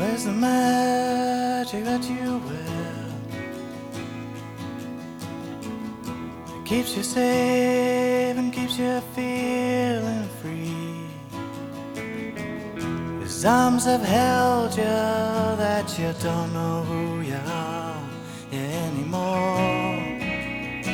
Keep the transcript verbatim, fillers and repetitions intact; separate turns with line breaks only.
Where's the magic that you wear? It keeps you safe and keeps you feeling free. His arms have held you that you don't know who you are anymore.